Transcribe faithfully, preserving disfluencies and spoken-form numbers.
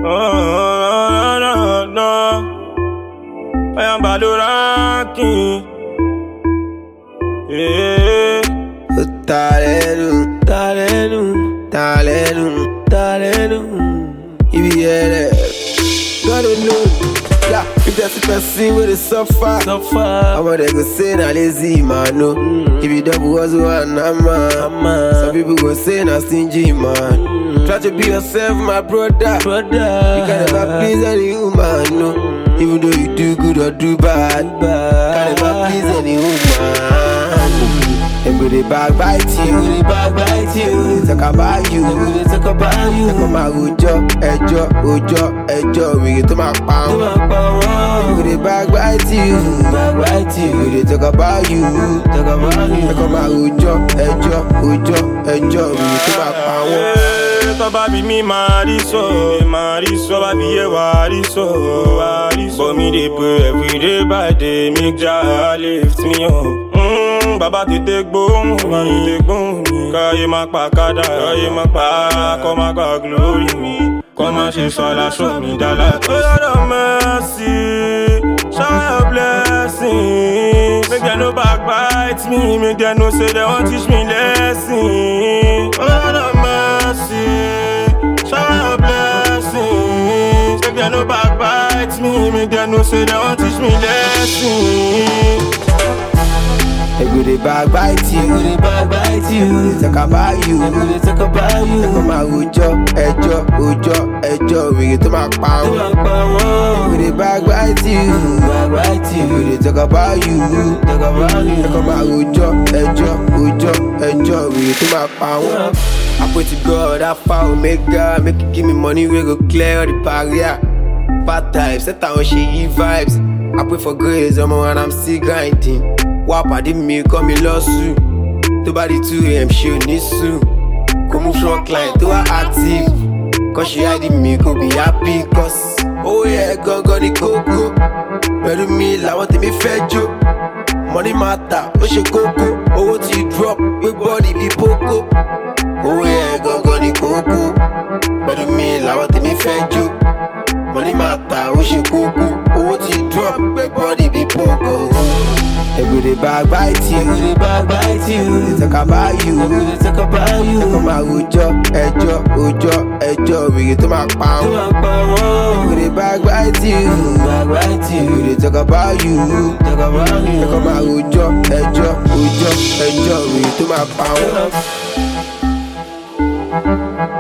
no, no, no. I am Baduraki. Yeah. Talenu, talenu, talenu, talenu. You be here, God don't know. Yeah, if that's the person with the suffer, suffer. I'm gonna go say na lazy man, no. Mm. If you double hustle and I'm man, some people go say na stingy man. Mm. Try to be yourself, my brother. brother. You can never please any woman, no. Mm. Even though you do good or do bad, bad. Can never please any woman. Them go dey backbite you, they backbite you. They talk about you, they talk about you. They come out ojo, ejo, ojo, ejo. We get to my pound. Them go dey backbite you, backbite you. They talk about you, talk about you. They come out ojo, ejo, ojo, ejo. We get to my pound. Tó bá bí mi máa rí sọ, máa rí sọ, bá bí yẹ wá rí sọ, wá rí sọ. But me dey pray every day by day, make Jah lift me up. Mm, bàbá tètè gbóhùn mi, tètè gbóhùn mi. Káyé má pa kádà, káyé má pa, kọ́ má gba glory mi. Kọ́ má ṣe sọ aláṣọ mi dálá. Lord of mercy, shower your blessings. Make them no backbite me, make them no say they won't teach me lesson. Lord of mercy, shower your blessings. Make them no backbite me, make them no say they won't teach me lesson. They go dey backbite you, they backbite you. They talk about you, they talk about you. They come out ojo, ejo, ojo, ejo. We get to my pound. They go dey backbite you, backbite you. They talk about you, talk about you. They come out ojo, ejo, ojo, ejo. We get to my pound. I pray to God, I found make God make you give me money, we go clear all the barrier. Bad types, set down shady vibes. I pray for grace, I'm when I'm still grinding. Wá pàdé mi kọ́ mi lọ́sùn. Tó bá di two a m ṣe ò ní sùn. Kò mú front line tó wá active. Kọ́ ṣe hide mi kò be happy cause owó yẹ gangan ní kókó. Pẹ̀lú mi làwọn tèmi fẹ́ jó. Money matter ó ṣe kókó. Owó ti drop gbé bọ́ọ̀dì bí pókó. Owó yẹ gangan ní kókó. Pẹ̀lú mi làwọn tèmi fẹ́ jó. Money matter ó ṣe kókó. Owó ti drop gbé bọ́ọ̀dì bí pókó. They go dey backbite you, they backbite you. They talk about you, they talk about you. They come out ojo, ejo, ojo, ejo. We get to my pound. They go dey backbite you, backbite you. They talk about you, talk about you. They come out ojo, ejo, ojo, ejo. We get to my pound.